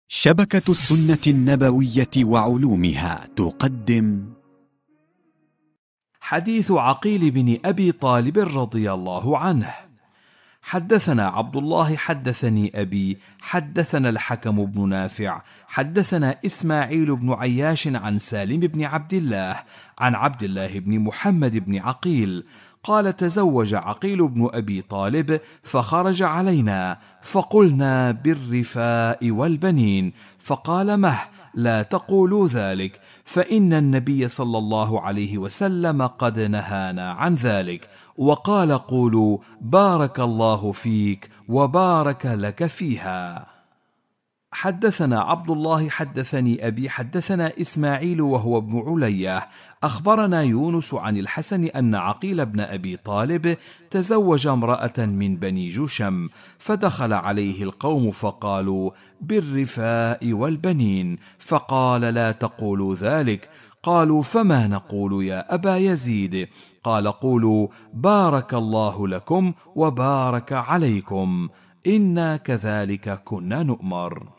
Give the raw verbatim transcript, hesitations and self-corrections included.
شبكة السنة النبوية وعلومها تقدم حديث عقيل بن أبي طالب رضي الله عنه. حدثنا عبد الله حدثني أبي حدثنا الحكم بن نافع حدثنا إسماعيل بن عياش عن سالم بن عبد الله عن عبد الله بن محمد بن عقيل قال: تزوج عقيل بن أبي طالب فخرج علينا فقلنا: بالرفاء والبنين. فقال: مه، لا تقولوا ذلك، فإن النبي صلى الله عليه وسلم قد نهانا عن ذلك، وقال: قولوا: بارك الله فيك وبارك لك فيها. حدثنا عبد الله حدثني أبي حدثنا إسماعيل وهو ابن علية أخبرنا يونس عن الحسن أن عقيل بن أبي طالب تزوج امرأة من بني جشم، فدخل عليه القوم فقالوا: بالرفاء والبنين. فقال: لا تقولوا ذلك. قالوا: فما نقول يا أبا يزيد؟ قال: قولوا: بارك الله لكم وبارك عليكم، إنا كذلك كنا نؤمر.